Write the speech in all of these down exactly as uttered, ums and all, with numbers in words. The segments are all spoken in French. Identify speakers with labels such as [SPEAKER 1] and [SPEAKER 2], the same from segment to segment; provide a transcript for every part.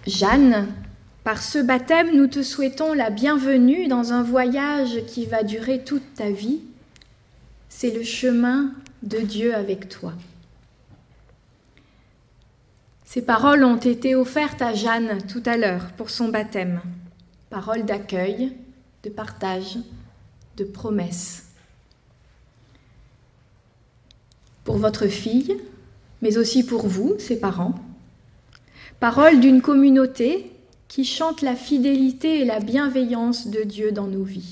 [SPEAKER 1] Jeanne, par ce baptême, nous te souhaitons la bienvenue dans un voyage qui va durer toute ta vie. C'est le chemin de Dieu avec toi. Ces paroles ont été offertes à Jeanne tout à l'heure pour son baptême. Paroles d'accueil, de partage, de promesse. Pour votre fille, mais aussi pour vous, ses parents. Paroles d'une communauté qui chante la fidélité et la bienveillance de Dieu dans nos vies.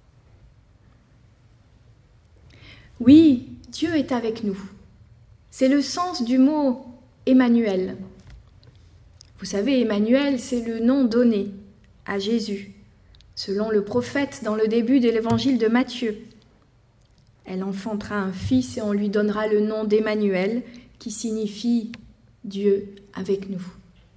[SPEAKER 1] Oui, Dieu est avec nous. C'est le sens du mot Emmanuel. Vous savez, Emmanuel, c'est le nom donné à Jésus, selon le prophète dans le début de l'évangile de Matthieu. Elle enfantera un fils et on lui donnera le nom d'Emmanuel, qui signifie Dieu avec nous.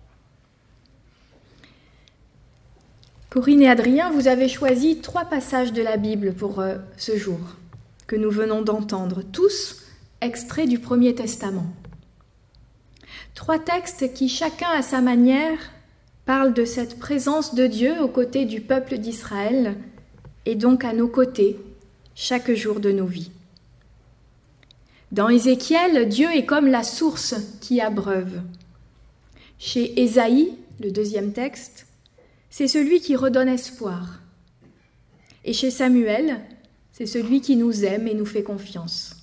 [SPEAKER 1] Corinne et Adrien, vous avez choisi trois passages de la Bible pour euh, ce jour, que nous venons d'entendre, tous extraits du Premier Testament. Trois textes qui, chacun à sa manière, parlent de cette présence de Dieu aux côtés du peuple d'Israël et donc à nos côtés, chaque jour de nos vies. Dans Ézéchiel, Dieu est comme la source qui abreuve. Chez Ésaïe, le deuxième texte, c'est celui qui redonne espoir. Et chez Samuel, c'est celui qui nous aime et nous fait confiance.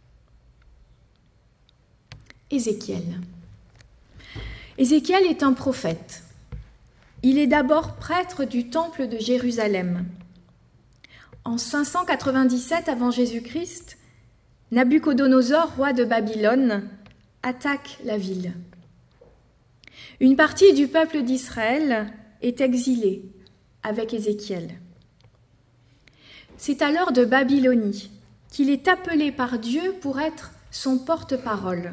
[SPEAKER 1] Ézéchiel. Ézéchiel est un prophète. Il est d'abord prêtre du temple de Jérusalem. En cinq cent quatre-vingt-dix-sept avant Jésus-Christ, Nabuchodonosor, roi de Babylone, attaque la ville. Une partie du peuple d'Israël est exilée avec Ézéchiel. C'est alors de Babylonie qu'il est appelé par Dieu pour être son porte-parole.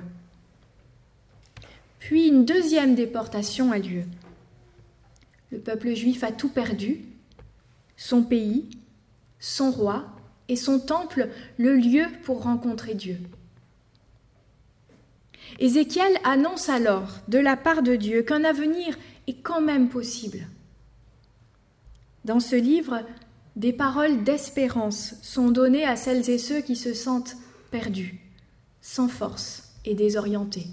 [SPEAKER 1] Puis une deuxième déportation a lieu. Le peuple juif a tout perdu, son pays, son roi et son temple, le lieu pour rencontrer Dieu. Ézéchiel annonce alors, de la part de Dieu, qu'un avenir est quand même possible. Dans ce livre, des paroles d'espérance sont données à celles et ceux qui se sentent perdus, sans force et désorientés.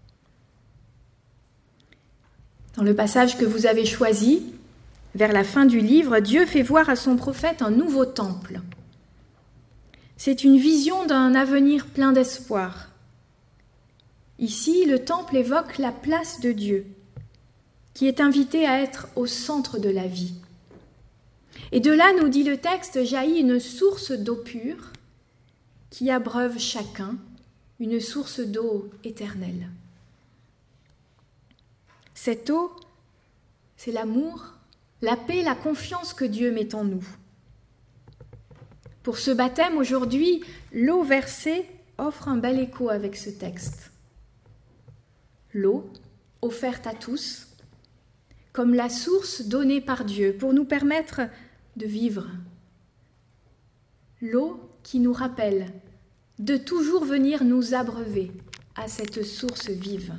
[SPEAKER 1] Dans le passage que vous avez choisi, vers la fin du livre, Dieu fait voir à son prophète un nouveau temple. C'est une vision d'un avenir plein d'espoir. Ici, le temple évoque la place de Dieu, qui est invité à être au centre de la vie. Et de là, nous dit le texte, jaillit une source d'eau pure qui abreuve chacun, une source d'eau éternelle. Cette eau, c'est l'amour, la paix, la confiance que Dieu met en nous. Pour ce baptême, aujourd'hui, l'eau versée offre un bel écho avec ce texte. L'eau, offerte à tous, comme la source donnée par Dieu pour nous permettre de vivre. L'eau qui nous rappelle de toujours venir nous abreuver à cette source vive.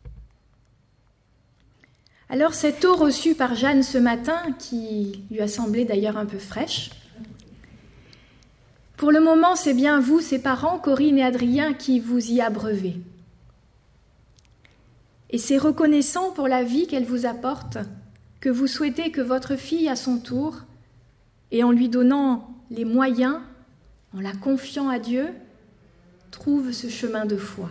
[SPEAKER 1] Alors cette eau reçue par Jeanne ce matin, qui lui a semblé d'ailleurs un peu fraîche, pour le moment c'est bien vous, ses parents, Corinne et Adrien, qui vous y abreuvez. Et c'est reconnaissant pour la vie qu'elle vous apporte que vous souhaitez que votre fille à son tour, et en lui donnant les moyens, en la confiant à Dieu, trouve ce chemin de foi.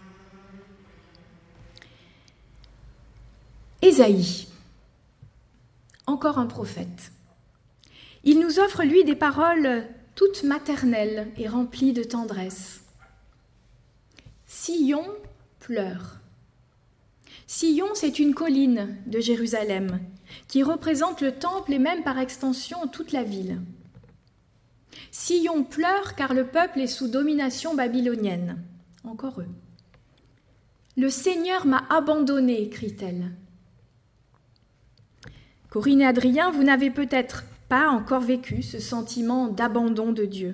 [SPEAKER 1] Ésaïe, encore un prophète. Il nous offre, lui, des paroles toutes maternelles et remplies de tendresse. Sion pleure. Sion, c'est une colline de Jérusalem qui représente le temple et même par extension toute la ville. Sion pleure car le peuple est sous domination babylonienne. Encore eux. Le Seigneur m'a abandonné, écrit-elle. Corinne et Adrien, vous n'avez peut-être pas encore vécu ce sentiment d'abandon de Dieu.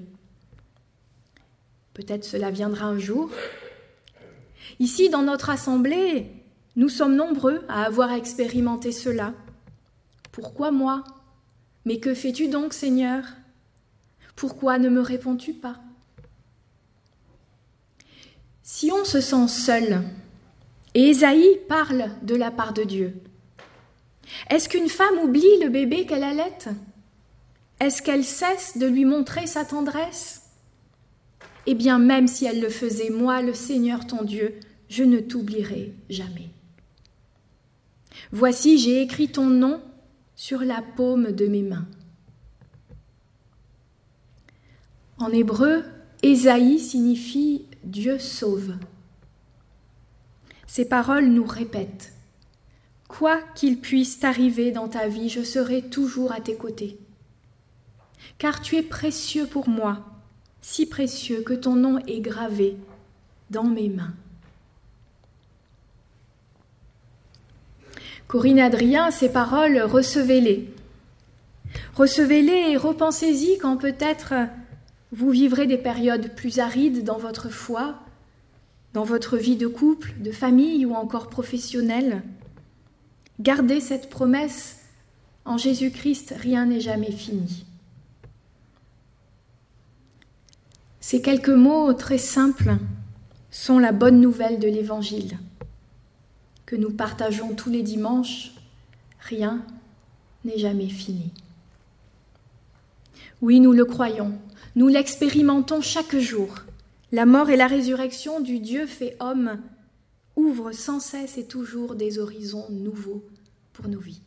[SPEAKER 1] Peut-être cela viendra un jour. Ici, dans notre assemblée, Nous sommes nombreux à avoir expérimenté cela. Pourquoi moi ? Mais que fais-tu donc, Seigneur ? Pourquoi ne me réponds-tu pas ? Si on se sent seul, et Ésaïe parle de la part de Dieu, est-ce qu'une femme oublie le bébé qu'elle allaite ? Est-ce qu'elle cesse de lui montrer sa tendresse ? Eh bien, même si elle le faisait, moi, le Seigneur ton Dieu, je ne t'oublierai jamais. Voici, j'ai écrit ton nom sur la paume de mes mains. En hébreu, Ésaïe signifie « Dieu sauve ». Ces paroles nous répètent « Quoi qu'il puisse t'arriver dans ta vie, je serai toujours à tes côtés. Car tu es précieux pour moi, si précieux que ton nom est gravé dans mes mains. » Corinne Adrien, ces paroles, recevez-les. Recevez-les et repensez-y quand peut-être vous vivrez des périodes plus arides dans votre foi, dans votre vie de couple, de famille ou encore professionnelle. Gardez cette promesse, en Jésus-Christ, rien n'est jamais fini. Ces quelques mots très simples sont la bonne nouvelle de l'Évangile, que nous partageons tous les dimanches, rien n'est jamais fini. Oui, nous le croyons, nous l'expérimentons chaque jour. La mort et la résurrection du Dieu fait homme ouvrent sans cesse et toujours des horizons nouveaux pour nos vies.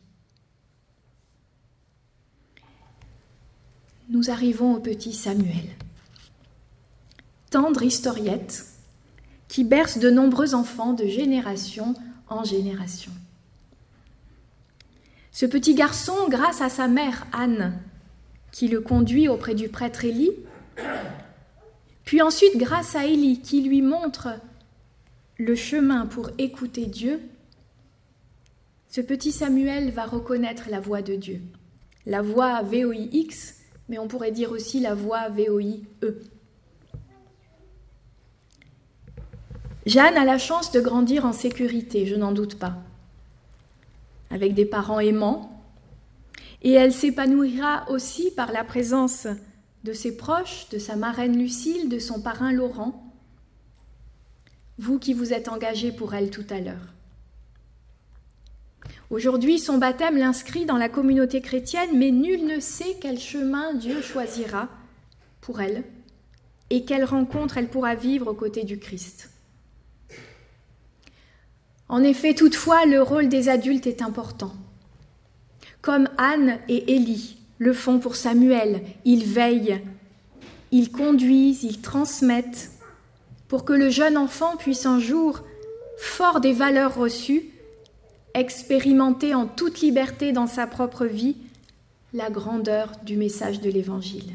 [SPEAKER 1] Nous arrivons au petit Samuel, tendre historiette qui berce de nombreux enfants de génération en génération. Ce petit garçon, grâce à sa mère Anne, qui le conduit auprès du prêtre Élie, puis ensuite grâce à Élie qui lui montre le chemin pour écouter Dieu, ce petit Samuel va reconnaître la voix de Dieu. La voix V O I X, mais on pourrait dire aussi la voix V O I E. Jeanne a la chance de grandir en sécurité, je n'en doute pas, avec des parents aimants, et elle s'épanouira aussi par la présence de ses proches, de sa marraine Lucille, de son parrain Laurent, vous qui vous êtes engagés pour elle tout à l'heure. Aujourd'hui, son baptême l'inscrit dans la communauté chrétienne, mais nul ne sait quel chemin Dieu choisira pour elle et quelle rencontre elle pourra vivre aux côtés du Christ. En effet, toutefois, le rôle des adultes est important. Comme Anne et Élie le font pour Samuel, ils veillent, ils conduisent, ils transmettent pour que le jeune enfant puisse un jour, fort des valeurs reçues, expérimenter en toute liberté dans sa propre vie la grandeur du message de l'Évangile.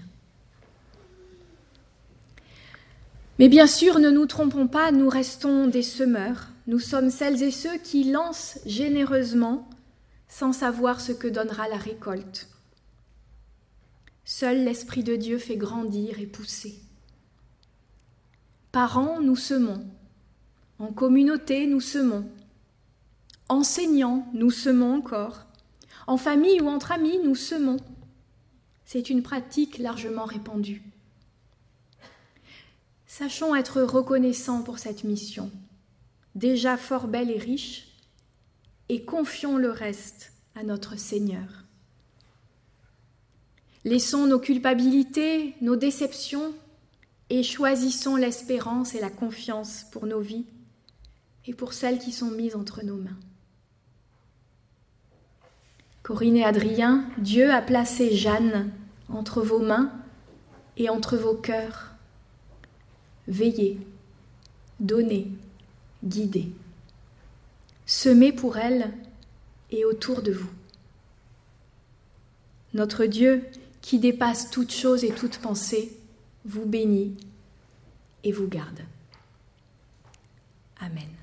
[SPEAKER 1] Mais bien sûr, ne nous trompons pas, nous restons des semeurs. Nous sommes celles et ceux qui lancent généreusement sans savoir ce que donnera la récolte. Seul l'Esprit de Dieu fait grandir et pousser. Parents, nous semons. En communauté, nous semons. Enseignants, nous semons encore. En famille ou entre amis, nous semons. C'est une pratique largement répandue. Sachons être reconnaissants pour cette mission, déjà fort belle et riche, et confions le reste à notre Seigneur. Laissons nos culpabilités, nos déceptions, et choisissons l'espérance et la confiance pour nos vies et pour celles qui sont mises entre nos mains. Corinne et Adrien, Dieu a placé Jeanne entre vos mains et entre vos cœurs. Veillez, donnez, guidez. Semez pour elle et autour de vous. Notre Dieu, qui dépasse toute chose et toute pensée, vous bénit et vous garde. Amen.